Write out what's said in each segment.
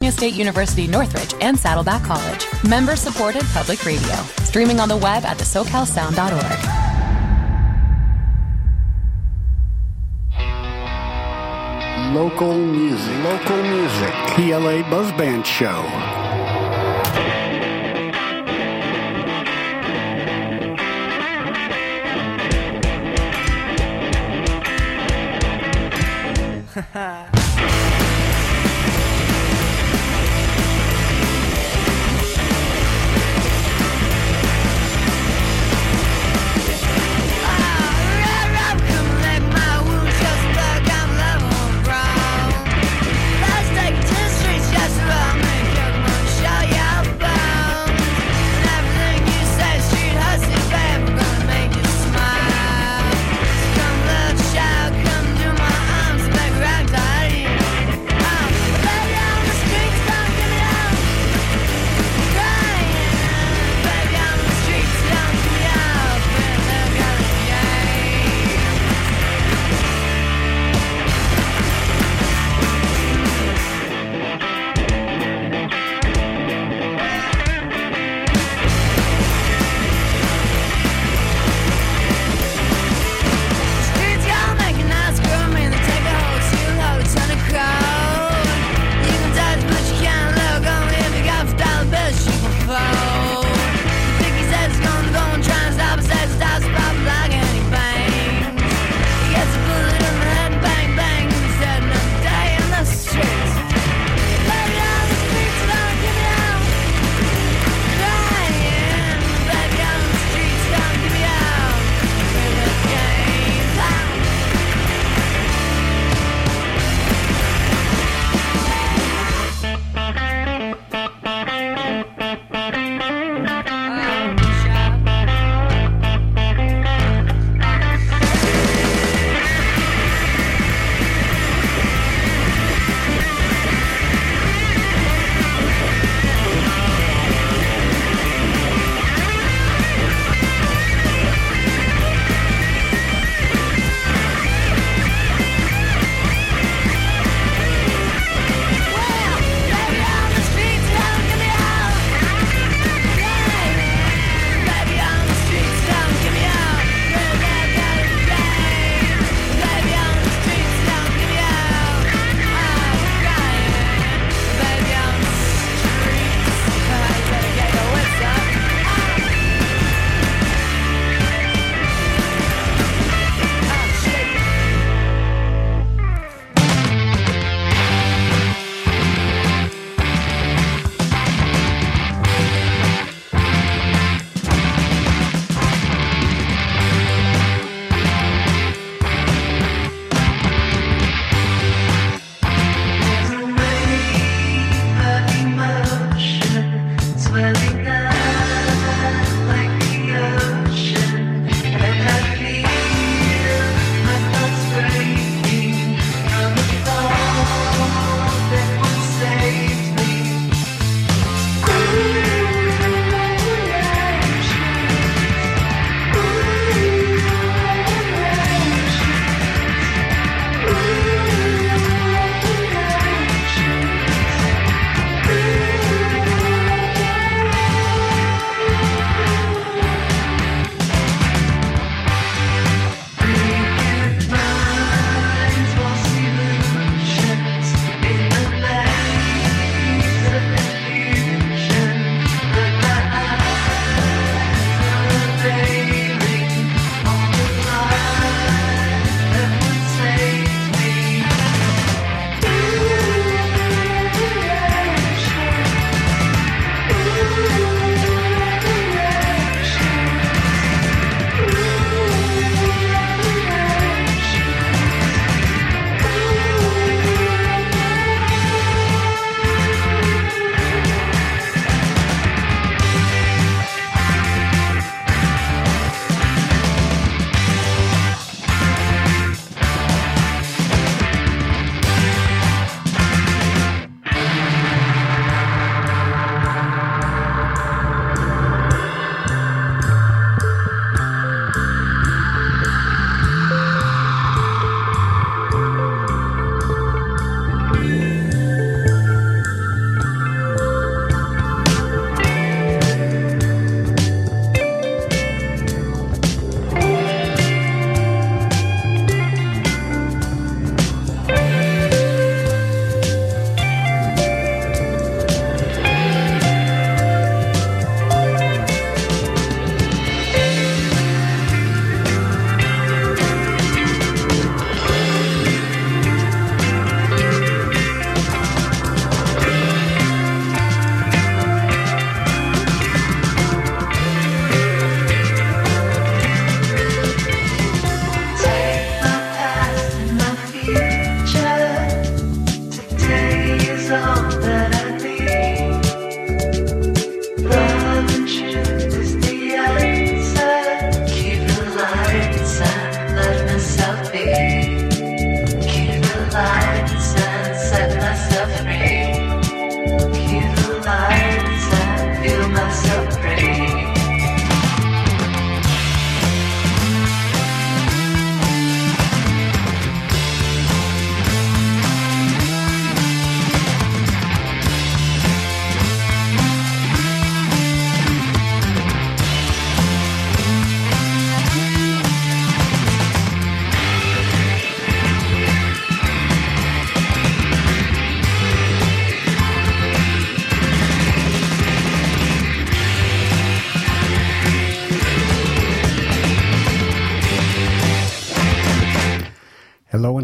Virginia State University, Northridge, and Saddleback College. Member-supported public radio. Streaming on the web at thesocalsound.org. Local music. PLA Buzz Band Show.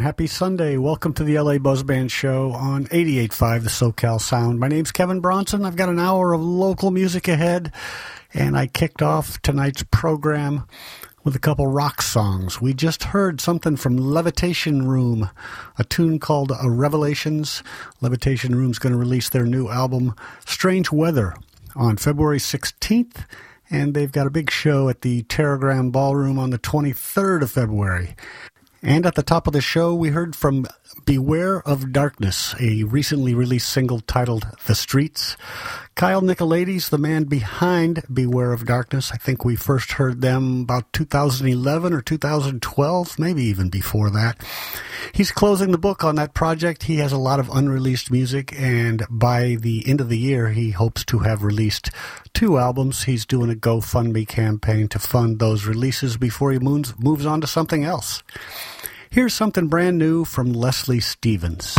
Happy Sunday. Welcome to the LA Buzz Band Show on 88.5 The SoCal Sound. My name's Kevin Bronson. I've got an hour of local music ahead, and I kicked off tonight's program with a couple rock songs. We just heard something from Levitation Room, a tune called Revelations. Levitation Room's going to release their new album, Strange Weather, on February 16th, and they've got a big show at the Terragram Ballroom on the 23rd of February. And at the top of the show, we heard from Beware of Darkness, a recently released single titled The Streets. Kyle Nicolaides, the man behind Beware of Darkness. I think we first heard them about 2011 or 2012, maybe even before that. He's closing the book on that project. He has a lot of unreleased music, and by the end of the year, he hopes to have released 2 albums. He's doing a GoFundMe campaign to fund those releases before he moves on to something else. Here's something brand new from Leslie Stevens.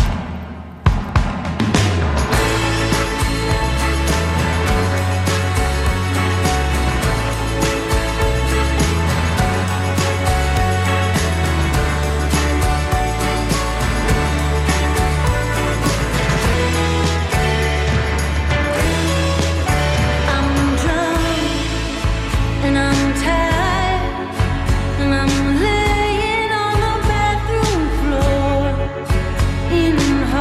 Laying on the bathroom floor in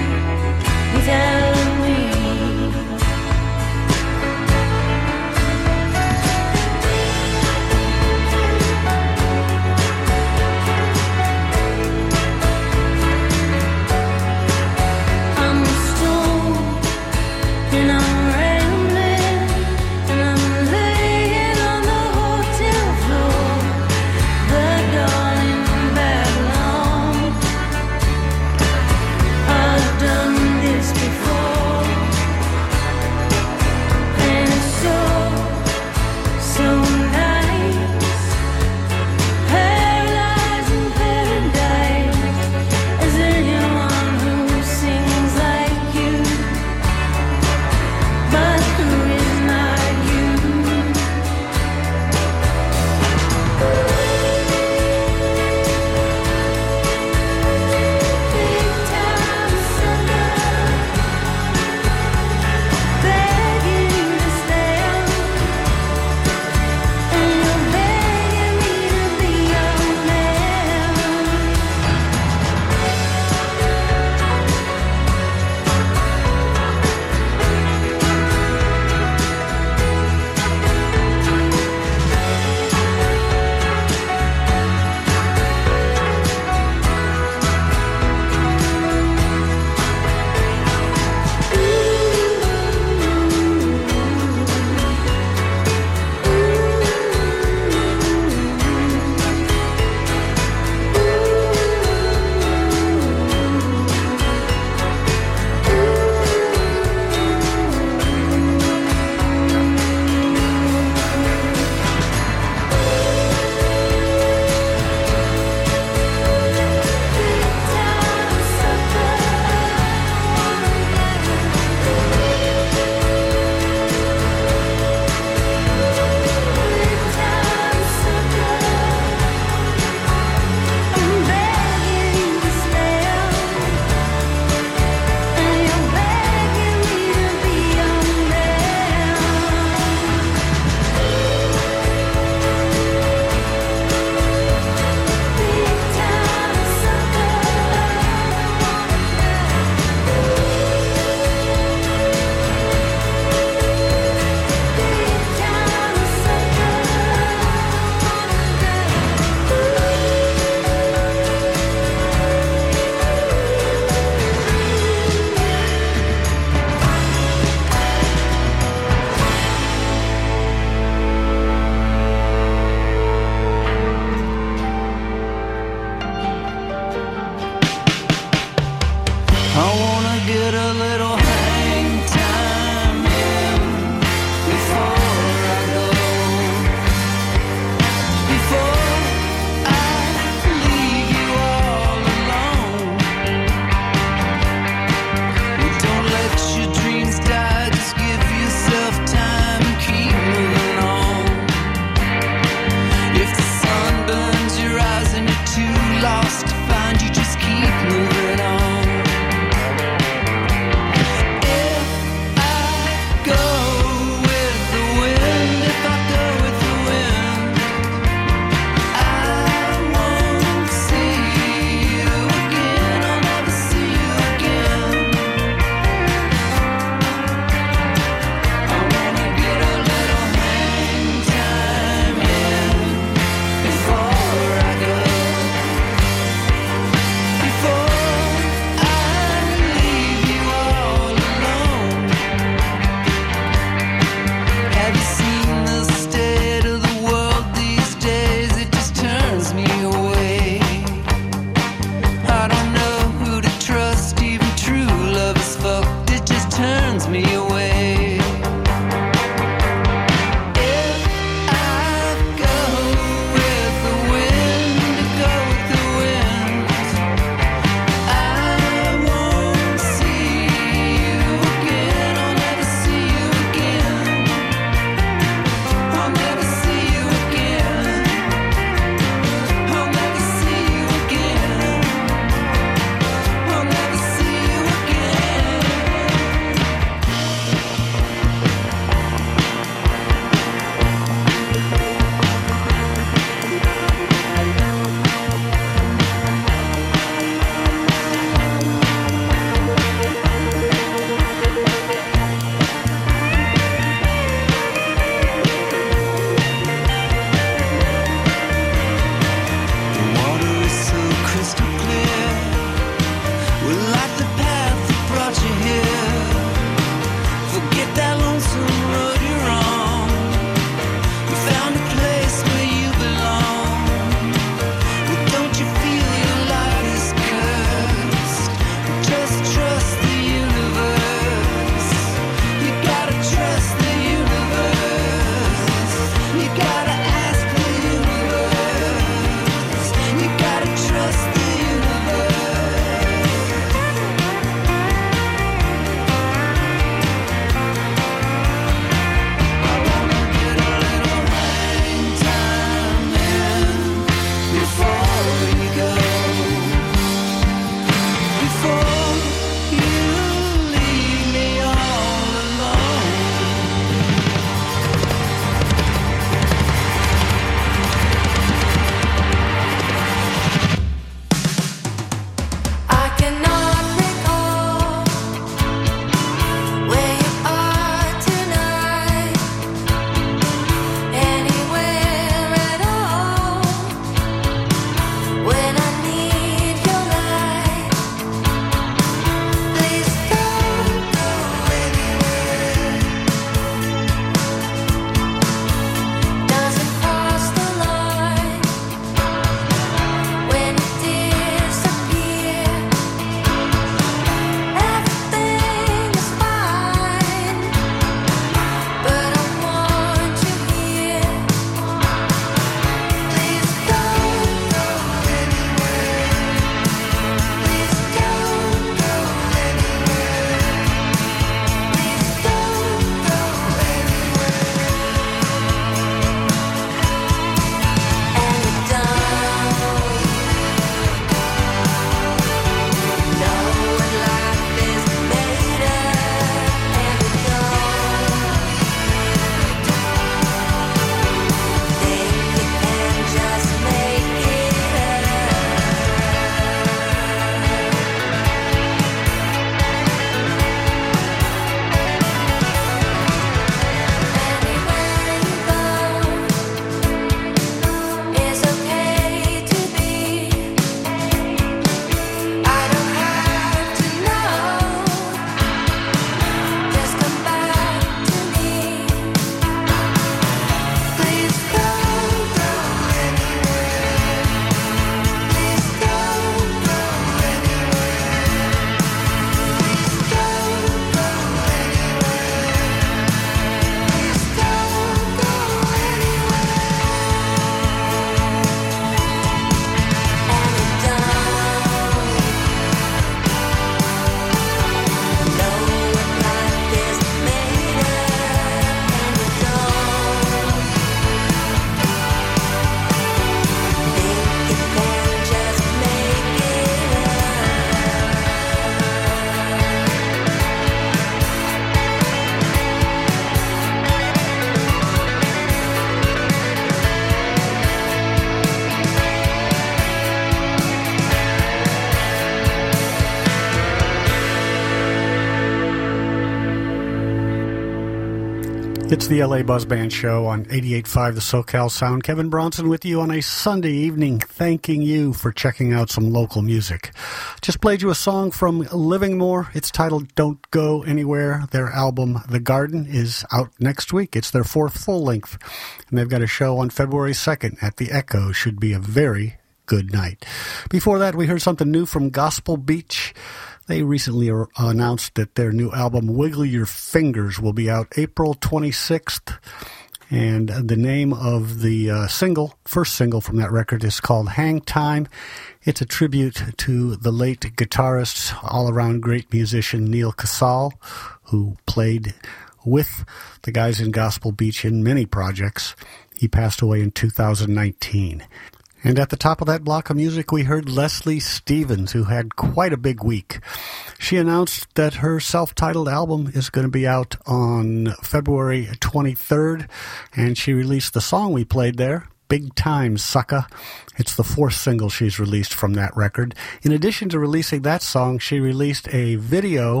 It's the LA Buzz Band Show on 88.5 The SoCal Sound. Kevin Bronson with you on a Sunday evening, thanking you for checking out some local music. Just played you a song from Livingmore. It's titled Don't Go Anywhere. Their album, The Garden, is out next week. It's their fourth full-length, and they've got a show on February 2nd at the Echo. Should be a very good night. Before that, we heard something new from Gospel Beach. They recently announced that their new album, Wiggle Your Fingers, will be out April 26th. And the name of the first single from that record is called Hang Time. It's a tribute to the late guitarist, all-around great musician Neal Casal, who played with the guys in Gospel Beach in many projects. He passed away in 2019. And at the top of that block of music, we heard Leslie Stevens, who had quite a big week. She announced that her self-titled album is going to be out on February 23rd, and she released the song we played there, Big Time Sucka. It's the fourth single she's released from that record. In addition to releasing that song, she released a video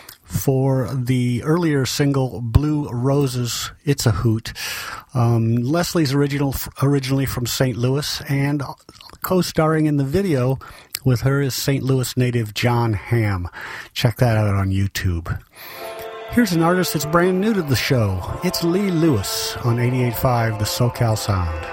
for the earlier single Blue Roses, It's a Hoot. Leslie's originally from St. Louis, and co-starring in the video with her is St. Louis native John Hamm. Check that out on YouTube. Here's an artist that's brand new to the show. It's Lee Lewis on 88.5 The SoCal Sound.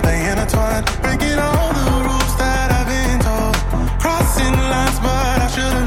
Breaking all the rules that I've been told, crossing lines, but I should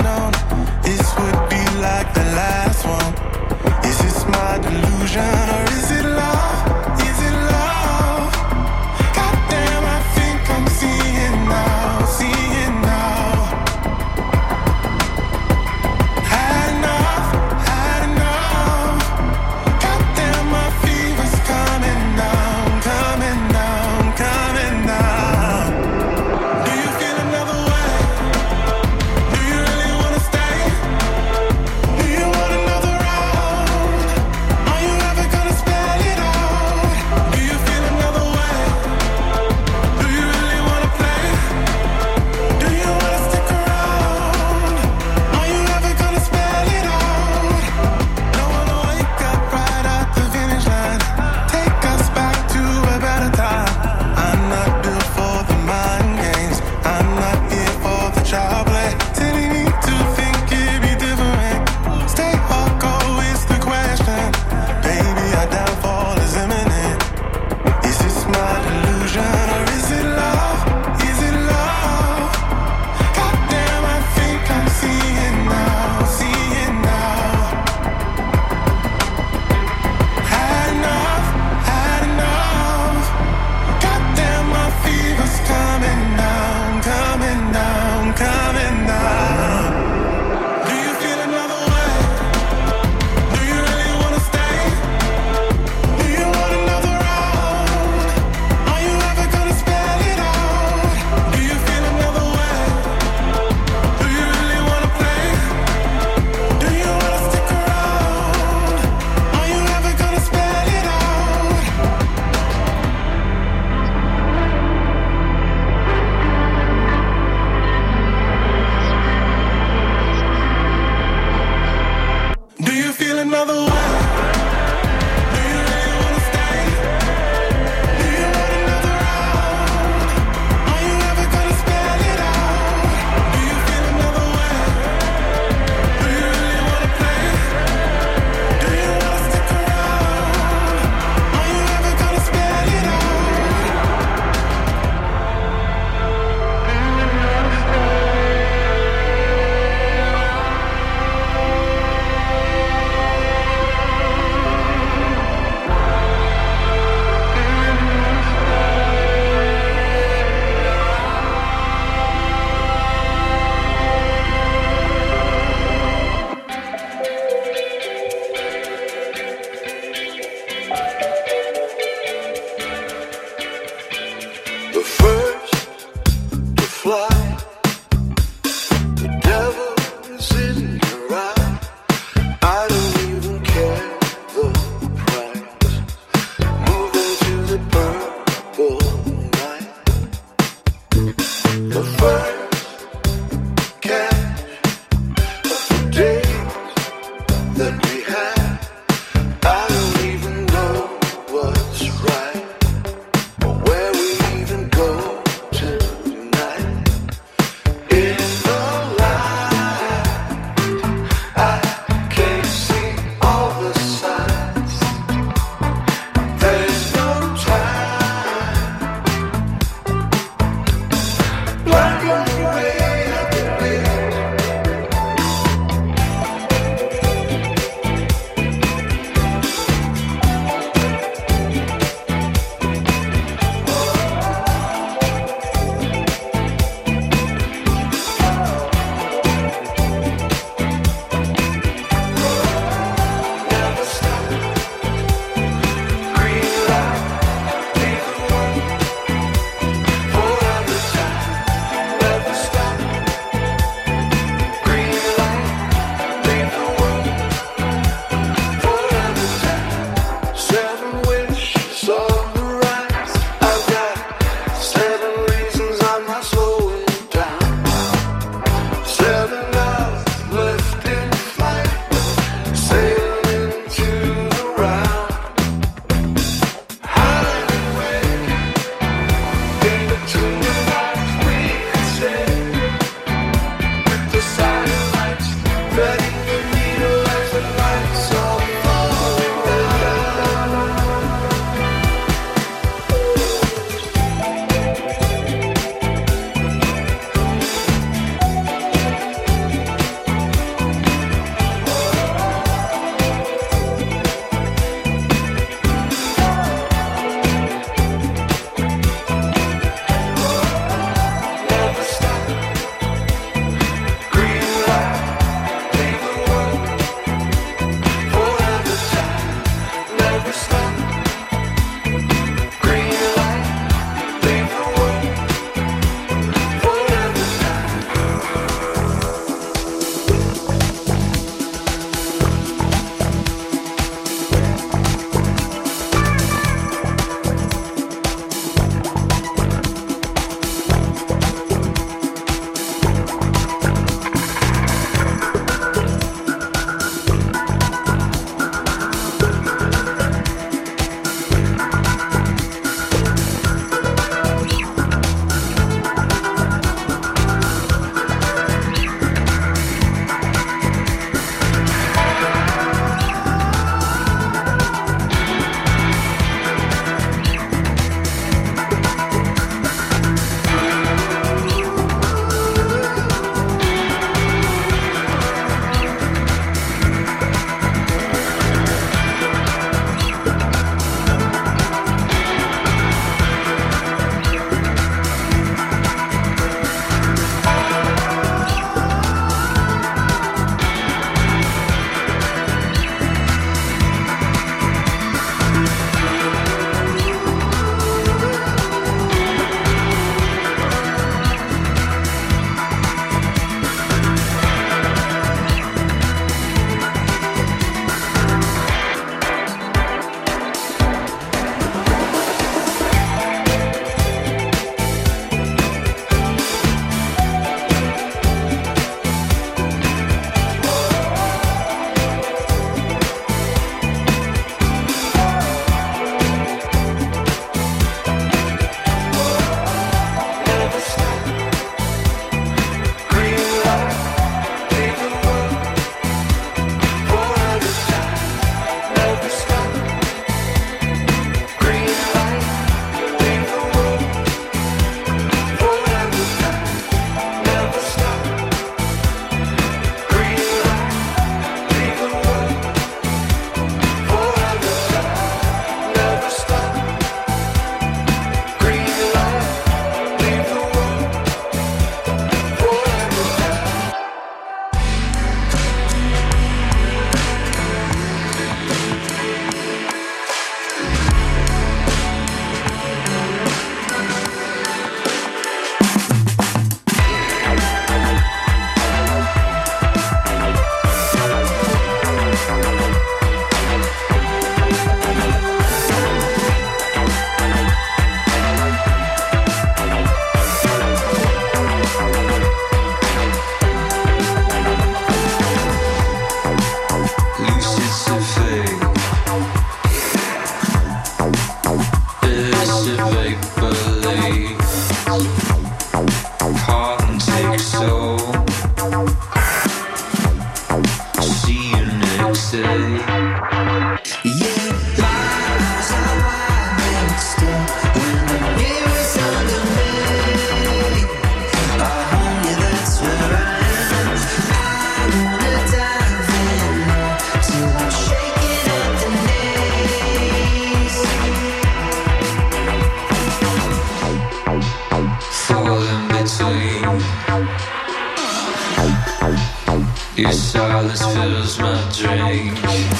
Your silence fills my drink.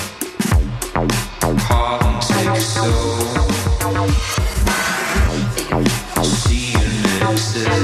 Heart and take a soul. See you next day.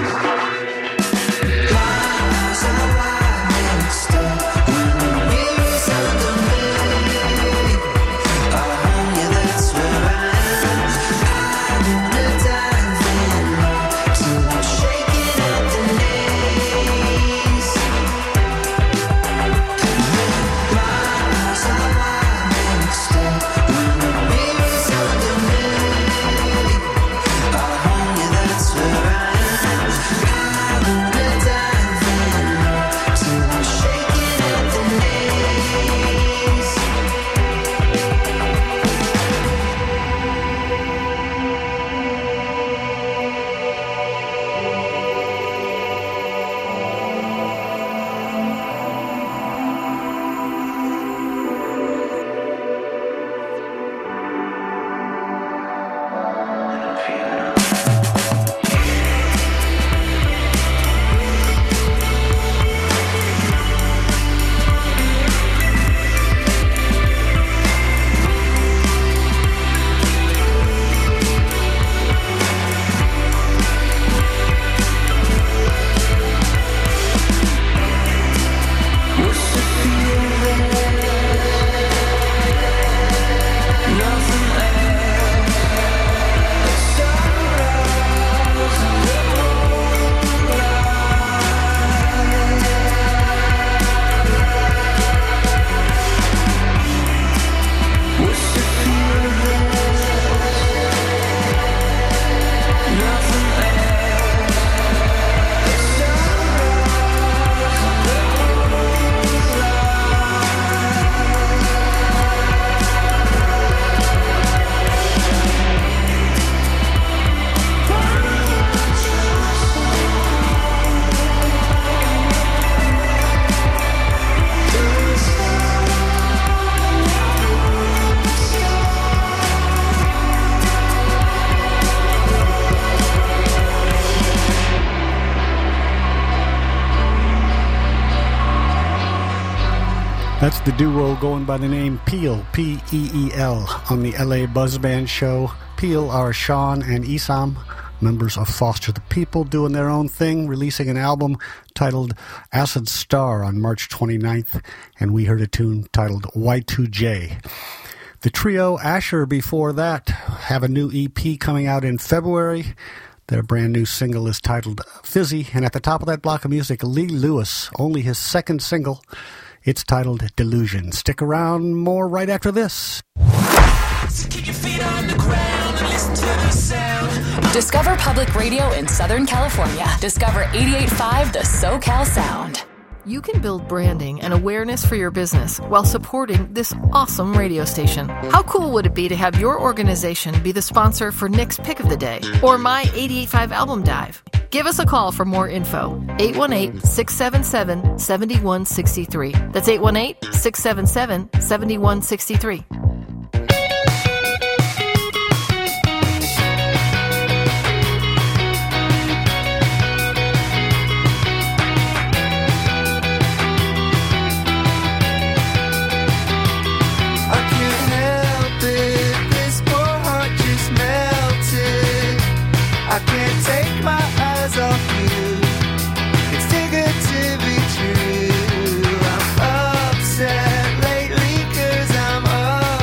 That's the duo going by the name Peel, P-E-E-L, on the LA Buzz Band show. Peel are Sean and Isam, members of Foster the People, doing their own thing, releasing an album titled Acid Star on March 29th, and we heard a tune titled Y2J. The trio Asher before that have a new EP coming out in February. Their brand new single is titled Fizzy, and at the top of that block of music, Lee Lewis, only his second single. It's titled Delusion. Stick around, more right after this. Keep your feet on the ground and listen to the sound. Discover Public Radio in Southern California. Discover 88.5 The SoCal Sound. You can build branding and awareness for your business while supporting this awesome radio station. How cool would it be to have your organization be the sponsor for Nick's Pick of the Day or my 88.5 Album Dive? Give us a call for more info. 818-677-7163. That's 818-677-7163. Upset lately 'cause I'm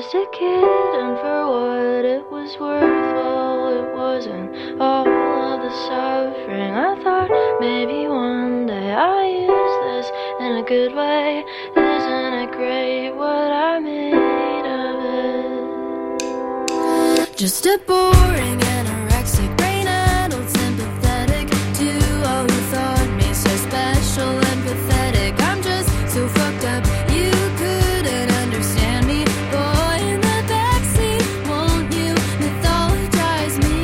just a kid, and for what it was worth, well, it wasn't all of the suffering. I thought maybe one day I use this in a good way. Isn't it great what I made of it? Just a boring anorexic, brain-addled, sympathetic duo who thought me so special and pathetic. I'm just so fucked up, you couldn't understand me. Boy in the backseat, won't you mythologize me?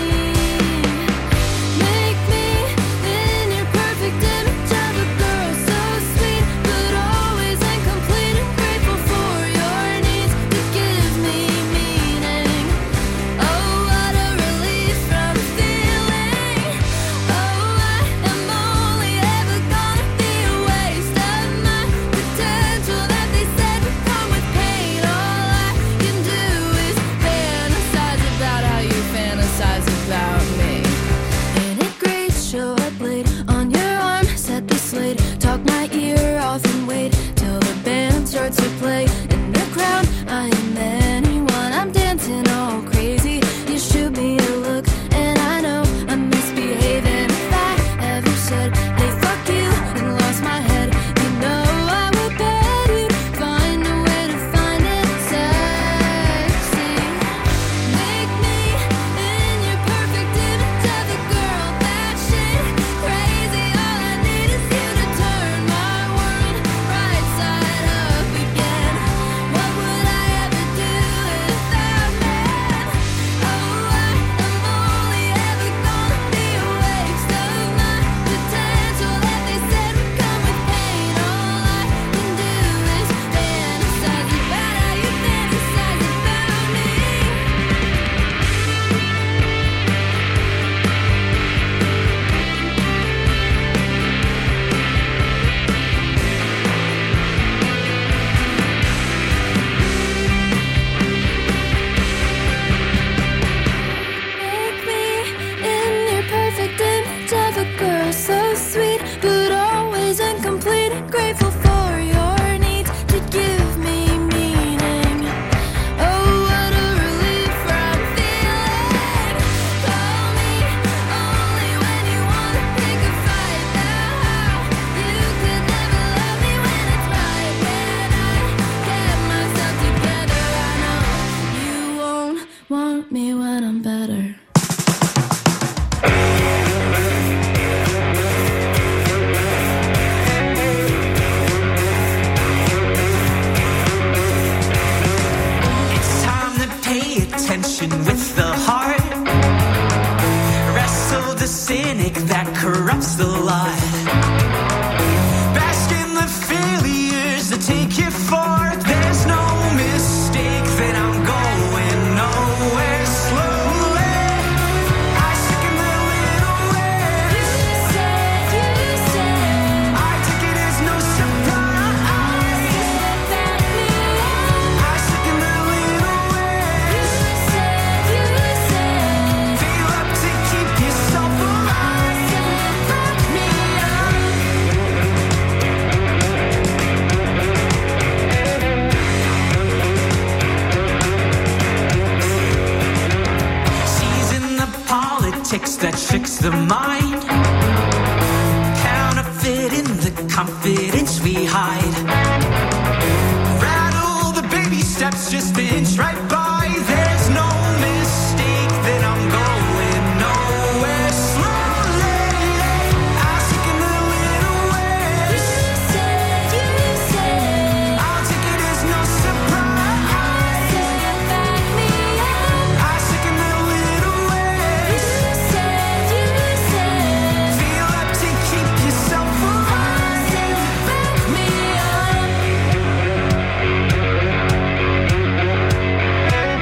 Make me in your perfect image of a girl so sweet, but always incomplete and grateful for your needs to give me meaning. Oh, what a relief from feeling. Oh, I am only ever gonna be a waste of my potential that they said would come with pain. All I can do is fantasize about how you fantasize about me. Ain't it great? Show a blade on your arm, set the slate, talk my ear off and wait till the band starts to play. In the crowd, I am anyone. I'm dancing all crazy. You shoot me a look, and I know I'm misbehaving. If I ever said, hey, fuck you, and lost my head, you know I would bet you'd find a way to find it sexy. Make me in your perfect image of a girl, that shit crazy. All I need is you to turn my world right side up again. What would I ever do without men? Oh, I am only ever gonna be a waste of my potential that they said would come with pain. All I can do is fantasize about how you fantasize about me. Make me in your perfect image of a girl so sweet, but always incomplete and grateful for your needs to give me meaning. Oh, what a relief from feeling. Call me only when you wanna pick a fight. Now you could never love me when it's right. When I get myself together, I know you won't want me when I'm better. It's time to pay attention with the heart. Wrestle the cynic that corrupts the lot. Bask in the failures that take you far. There's no mistake that I'm going nowhere slowly. I sicken the little way. You said I take it as no surprise. Back me up. I sicken the little way. You said feel up to keep yourself alive. Back me up. Season the politics that tricks the mind. Counterfeiting the confidence we hide. Rattle the baby steps just to inch right by. There's no mistake that I'm going nowhere slowly. I sicken the little way. You said I'll take it as no surprise. Back me up. I sicken the little way. You said feel up to keep yourself alive. Back me up.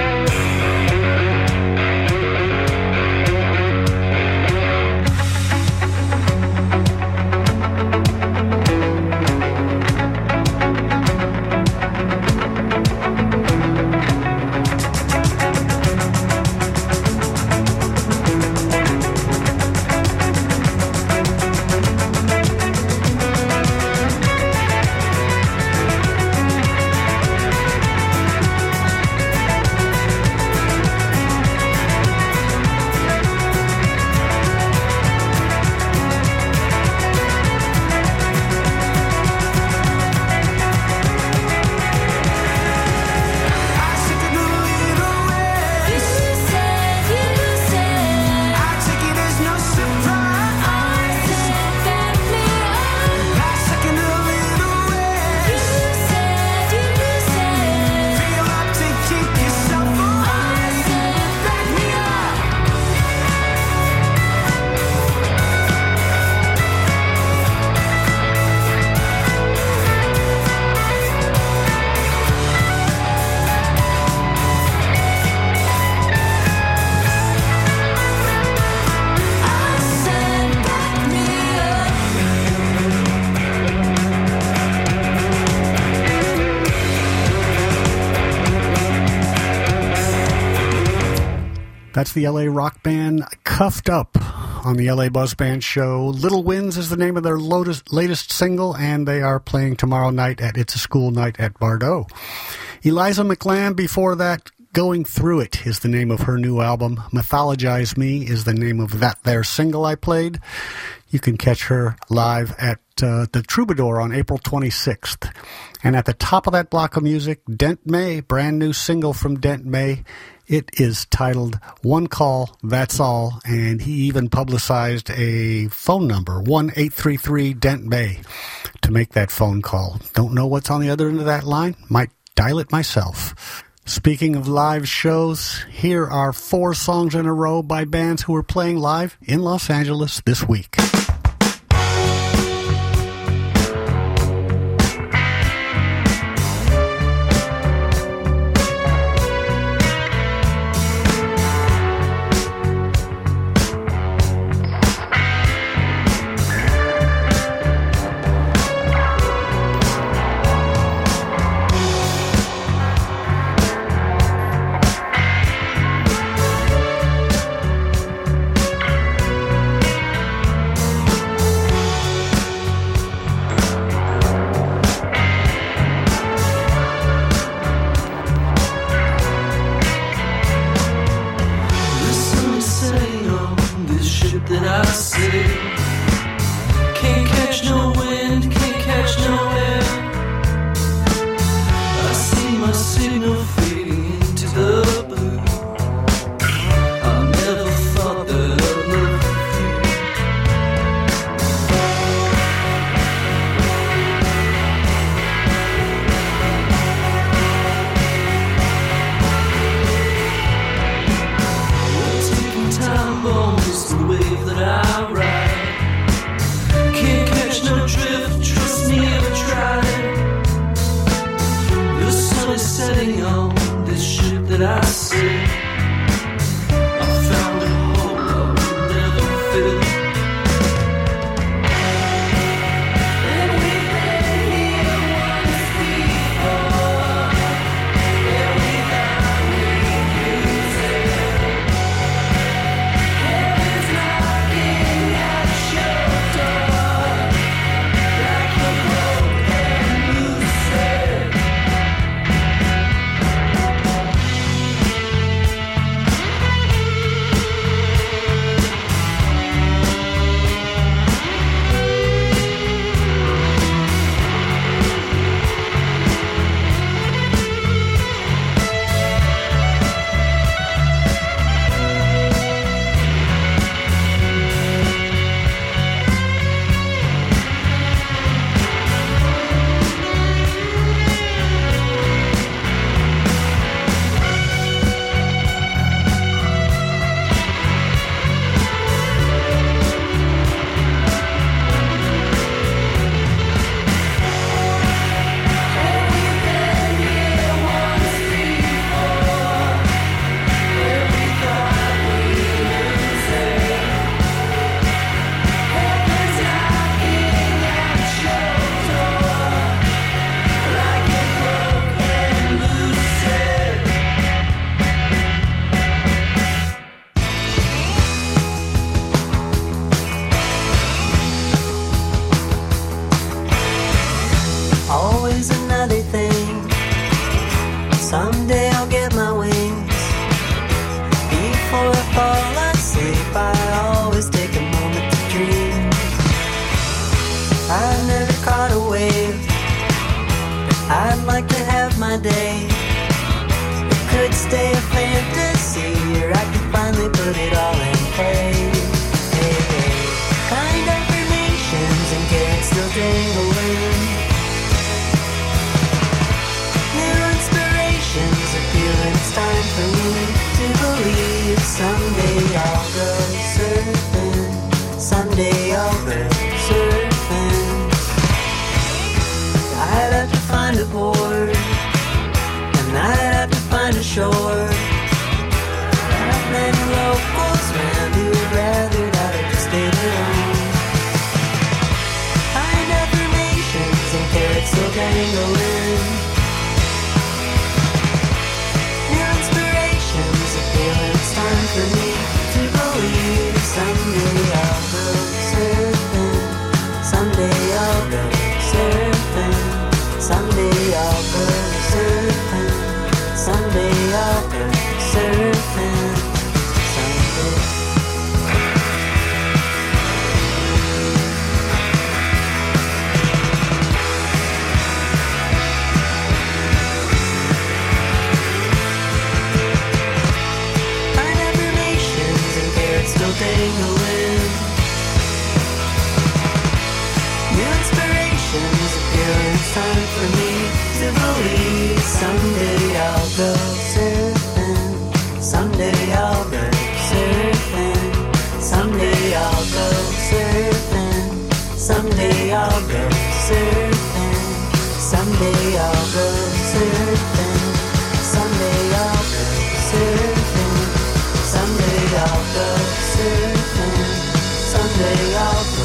That's the LA rock band Cuffed Up on the LA Buzz Band show. Little Winds is the name of their latest single, and they are playing tomorrow night at It's a School Night at Bardot. Eliza McLamb, before that, Going Through It is the name of her new album. Mythologize Me is the name of that their single I played. You can catch her live at the Troubadour on April 26th. And at the top of that block of music, Dent May, brand new single from Dent May. It is titled One Call, That's All, and he even publicized a phone number, 1-833-DENT-MAY, to make that phone call. Don't know what's on the other end of that line? Might dial it myself. Speaking of live shows, here are 4 songs in a row by bands who are playing live in Los Angeles this week. New inspirations, I feel it's time for mingling. New inspirations appear, and it's time for me to believe someday I'll go surfing. Someday I'll go surfing. Someday I'll go surfing. Someday I'll go surfing. Someday I'll go surfing. Someday I'll go surfing. Someday I'll go surfing. Someday I'll go.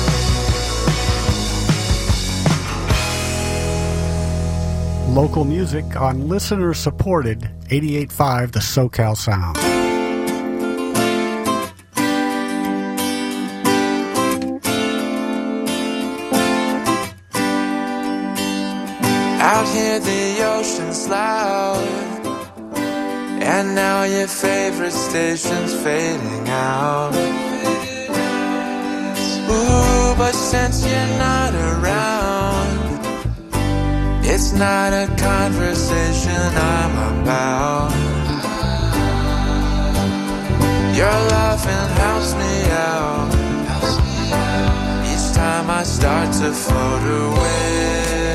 Local music on listener-supported 88.5 The SoCal Sound. Out here the ocean's loud, and now your favorite station's fading out. Ooh, but since you're not around, it's not a conversation I'm about. Your laughing helps me out each time I start to float away.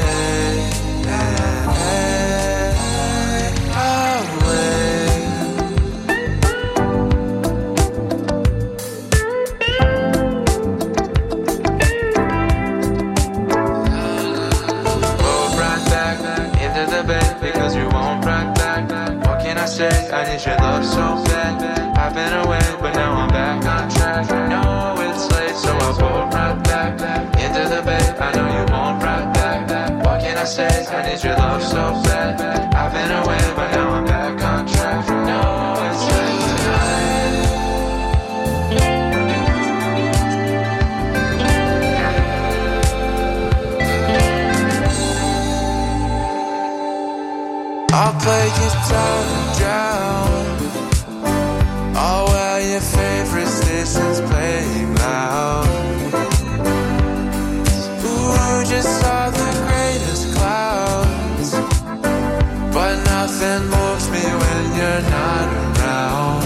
Because you won't right back. What can I say? I need your love so bad. I've been away, but now I'm back on track. I know it's late, so I'll go right back into the bed. I know you won't right back. What can I say? I need your love so bad. I've been away, but now I'm back on track. I know it's late tonight. I'll play guitar and drown. Oh, well, your favorite station's playing loud. Ooh, just saw the greatest clouds, but nothing moves me when you're not around.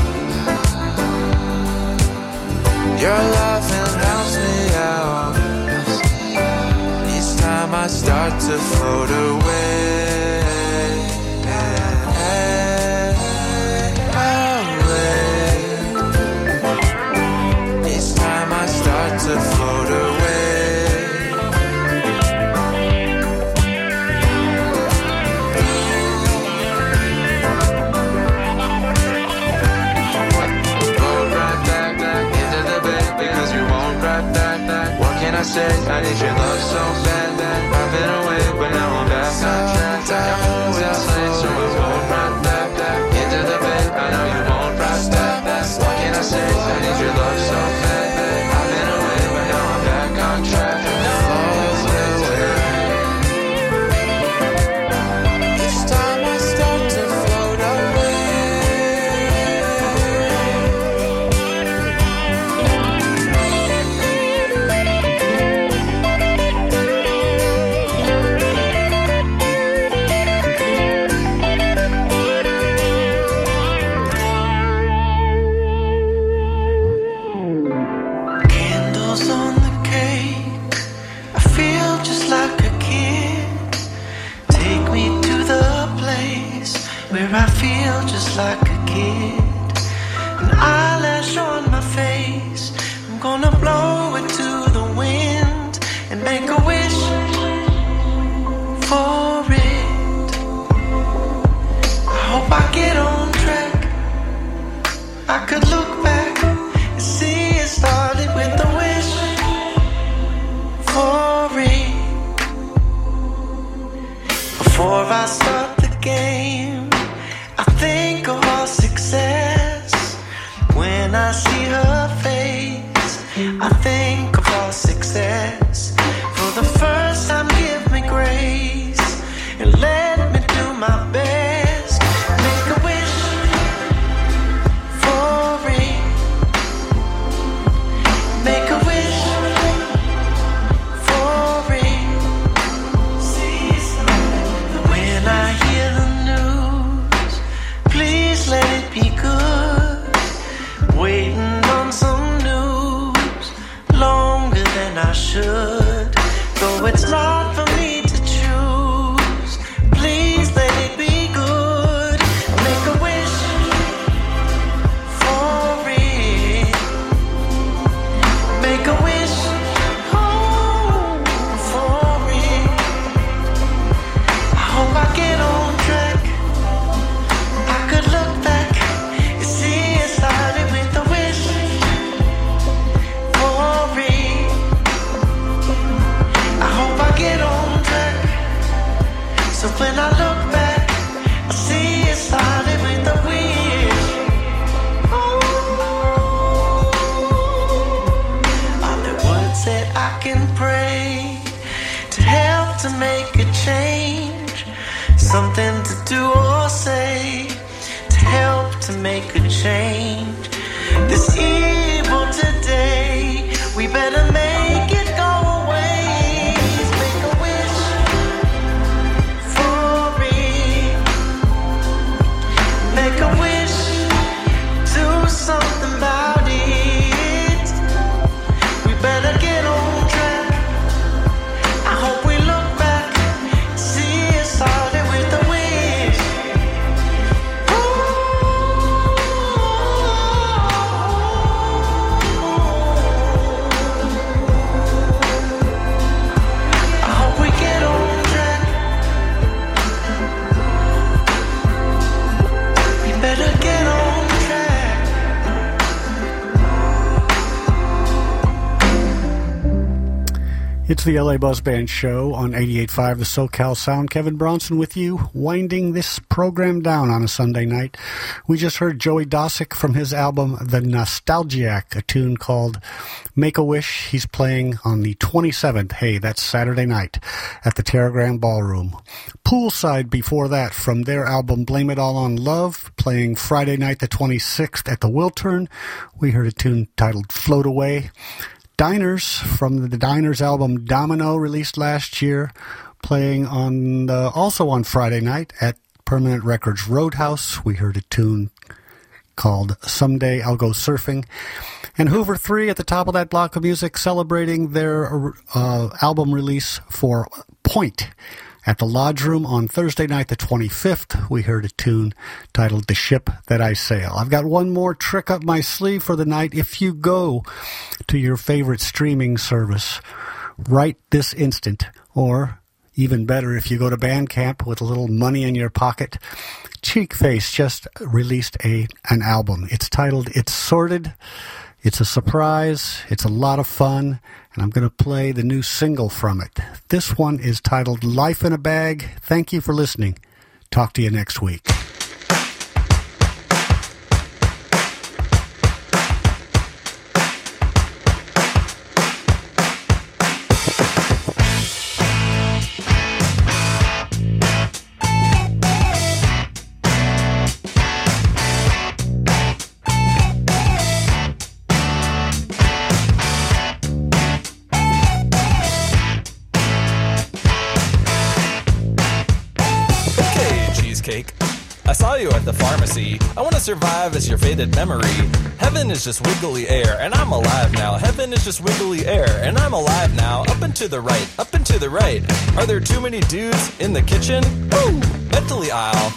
Your laughing helps me out each time I start to float away. To float away. Go right back into the bed because you won't right back. What can I say? I need your love so bad. I've been away, but now I'm back on track. I know it's late, so I won't right back into the bed. I know you won't right back. What can I say? I need your love so bad. I feel just like a kid, an eyelash on my face. I'm gonna blow it to the wind and make a wish for it. I hope I get on track. I could look back and see it started with a wish for it. Before I start the game, I think of our success. When I see her face, I think of our success. For the first time, give me grace and let me do my best. Make a wish for it. Make a wish for it. When I hear the news, please let it be good. Waiting on some news. should. Though it's not for me to choose, please let it be good. Make a wish for it. Make a wish, oh, for it. I hope I get on track. I could look back and see it started with a wish for it. I hope I get on track. So when I look back, I see it started with a wish. Are there words that I can pray to help to make a change? Something to do or say to help to make a change. This evil today, we better make it go away. Make a wish for it. Make a wish, do something about it. We better get on track. I hope we look back, see it started with a wish. I hope we get on track. We better get on track. It's the LA Buzz Band Show on 88.5 The SoCal Sound. Kevin Bronson with you, winding this program down on a Sunday night. We just heard Joey Dosick from his album The Nostalgiac, a tune called Make a Wish. He's playing on the 27th, hey, that's Saturday night, at the Terragram Ballroom. Poolside before that, from their album Blame It All on Love, playing Friday night the 26th at the Wiltern. We heard a tune titled Float Away. Diners, from the Diners album Domino, released last year, playing on also on Friday night at Permanent Records Roadhouse. We heard a tune called Someday I'll Go Surfing. And Hoover 3 at the top of that block of music, celebrating their album release for Point. At the Lodge Room on Thursday night, the 25th, we heard a tune titled The Ship That I Sail. I've got one more trick up my sleeve for the night. If you go to your favorite streaming service right this instant, or even better, if you go to Bandcamp with a little money in your pocket, Cheekface just released an album. It's titled It's Sorted. It's a surprise. It's a lot of fun. And I'm going to play the new single from it. This one is titled Life in a Bag. Thank you for listening. Talk to you next week. I saw you at the pharmacy. I want to survive as your faded memory. Heaven is just wiggly air, and I'm alive now. Heaven is just wiggly air, and I'm alive now. Up and to the right, up and to the right. Are there too many dudes in the kitchen? Woo! Mentally I'll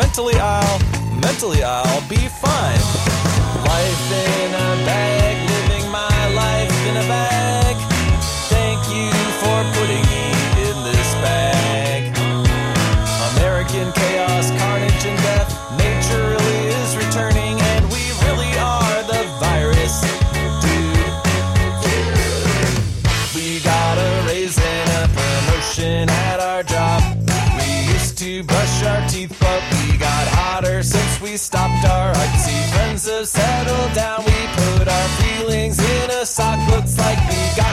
be fine. Life in a bag, living my life in a bag. Thank you for putting me in this bag. American chaos, carnage, and death. Nature really is returning, and we really are the virus, dude. We got a raise and a promotion at our job. We used to brush our teeth, but we got hotter since we stopped our artsy. Friends have settled down. We put our feelings in a sock. Looks like we got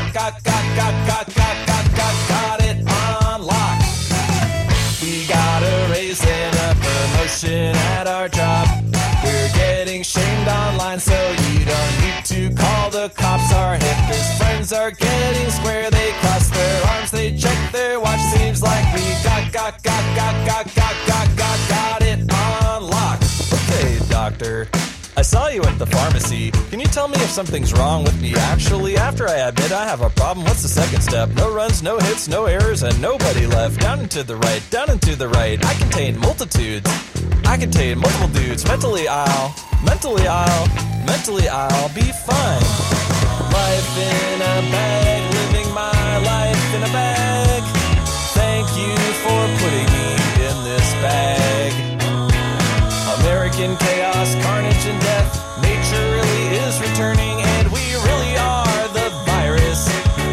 it on lock. We got a raise and a promotion at our job. We're getting shamed online, so you don't need to call the cops. Our hippest friends are getting square. They cross their arms, they check their watch. Seems like we got it on lock. Okay, doctor, I saw you at the pharmacy. Can you tell me if something's wrong with me? Actually, after I admit I have a problem, what's the second step? No runs, no hits, no errors, and nobody left. Down and to the right, down and to the right. I contain multitudes. I contain multiple dudes. Mentally I'll be fine. Life in a bag, living my life in a bag. Thank you for putting me in this bag. American chaos, carnage, and death. Nature really is returning, and we really are the virus.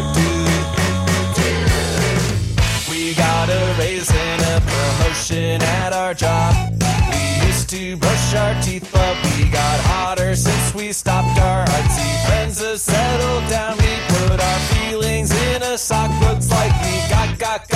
We got a raise and a promotion at our job. We used to brush our teeth, but we got hotter since we stopped. Our artsy friends have settled down. We put our feelings in a sock. Looks like we got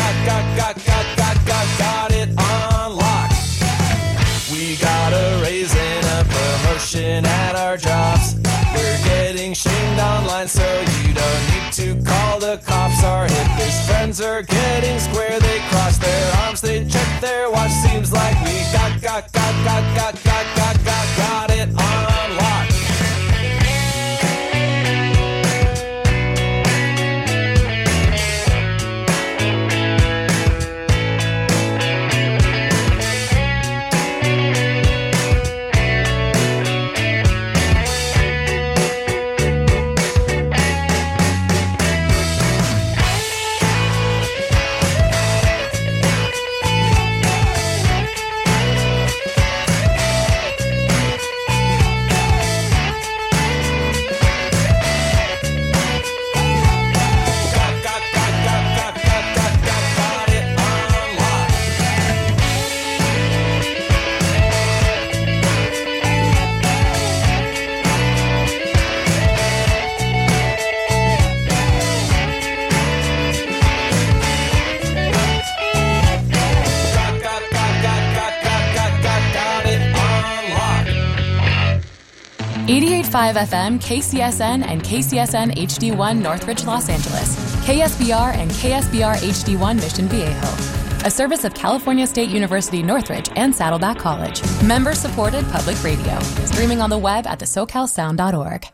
it on lock. We got a raise and a promotion at our jobs. We're getting shamed online, so you don't need to call the cops. Our hippest friends are getting square. They cross their arms, they check their watch. Seems like we got it on lock. FM, KCSN, and KCSN HD1 Northridge, Los Angeles. KSBR and KSBR HD1 Mission Viejo. A service of California State University Northridge and Saddleback College. Member-supported public radio. Streaming on the web at thesocalsound.org.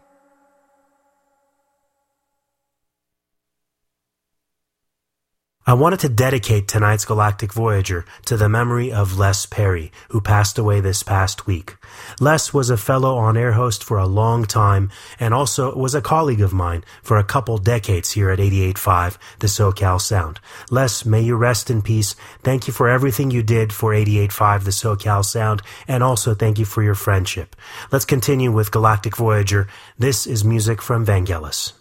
I wanted to dedicate tonight's Galactic Voyager to the memory of Les Perry, who passed away this past week. Les was a fellow on-air host for a long time and also was a colleague of mine for a couple decades here at 88.5, the SoCal Sound. Les, may you rest in peace. Thank you for everything you did for 88.5, the SoCal Sound, and also thank you for your friendship. Let's continue with Galactic Voyager. This is music from Vangelis.